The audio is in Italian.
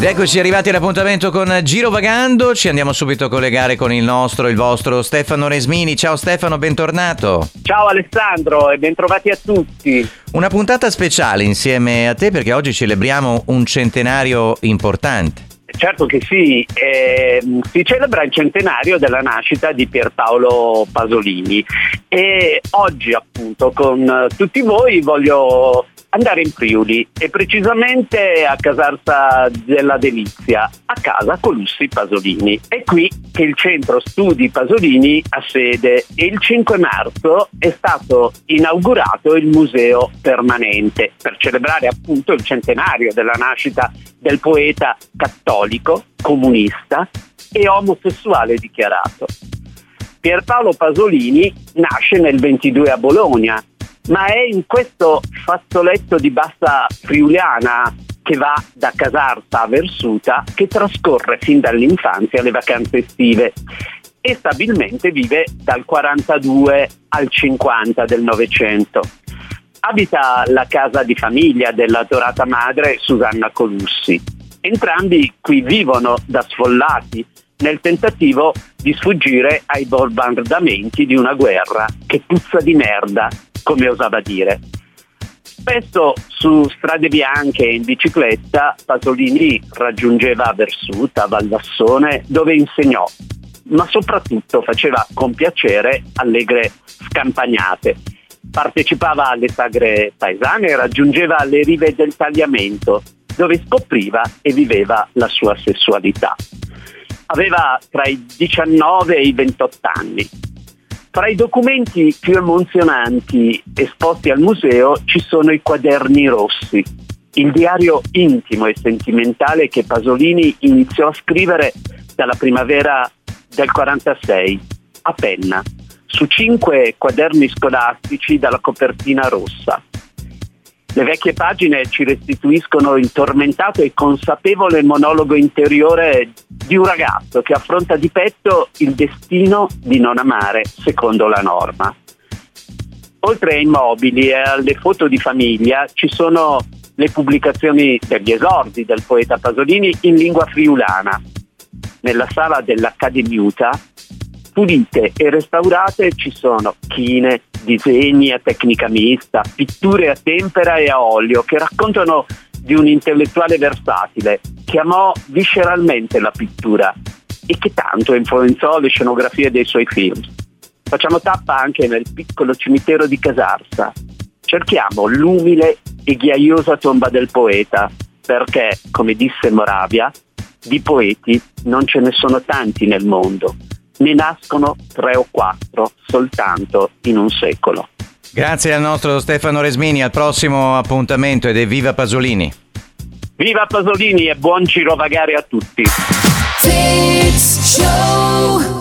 Ed eccoci arrivati all'appuntamento con Girovagando. Ci andiamo subito a collegare con il vostro Stefano Resmini. Ciao Stefano, bentornato. Ciao Alessandro e bentrovati a tutti. Una puntata speciale insieme a te perché oggi celebriamo un centenario importante. Certo che sì, si celebra il centenario della nascita di Pierpaolo Pasolini e oggi appunto con tutti voi voglio andare in Friuli e precisamente a Casarsa della Delizia, a casa Colussi Pasolini. È qui che il centro studi Pasolini ha sede e il 5 marzo è stato inaugurato il museo permanente per celebrare appunto il centenario della nascita del poeta cattolico, comunista e omosessuale dichiarato. Pierpaolo Pasolini nasce nel 22 a Bologna, ma è in questo fazzoletto di bassa friulana che va da Casarsa a Versuta che trascorre fin dall'infanzia le vacanze estive e stabilmente vive dal 42 al 50 del Novecento. Abita la casa di famiglia della adorata madre Susanna Colussi. Entrambi qui vivono da sfollati nel tentativo di sfuggire ai bombardamenti di una guerra che puzza di merda, come osava dire. Spesso su strade bianche e in bicicletta Pasolini raggiungeva Versuta, Valvassone, dove insegnò, ma soprattutto faceva con piacere allegre scampagnate. Partecipava alle sagre paesane e raggiungeva le rive del Tagliamento, dove scopriva e viveva la sua sessualità. Aveva tra i 19 e i 28 anni. Tra i documenti più emozionanti esposti al museo ci sono i quaderni rossi, il diario intimo e sentimentale che Pasolini iniziò a scrivere dalla primavera del 46, a penna, su 5 quaderni scolastici dalla copertina rossa. Le vecchie pagine ci restituiscono il tormentato e consapevole monologo interiore di un ragazzo che affronta di petto il destino di non amare secondo la norma. Oltre ai mobili e alle foto di famiglia ci sono le pubblicazioni degli esordi del poeta Pasolini in lingua friulana. Nella sala dell'Accademiuta, pulite e restaurate, ci sono chine, disegni a tecnica mista, pitture a tempera e a olio che raccontano di un intellettuale versatile che amò visceralmente la pittura e che tanto influenzò le scenografie dei suoi film. Facciamo tappa anche nel piccolo cimitero di Casarsa. Cerchiamo l'umile e ghiaiosa tomba del poeta perché, come disse Moravia, di poeti non ce ne sono tanti nel mondo. Ne nascono 3 o 4 soltanto in un secolo. Grazie al nostro Stefano Resmini, al prossimo appuntamento ed evviva Pasolini! Viva Pasolini e buon girovagare a tutti! Fix Show.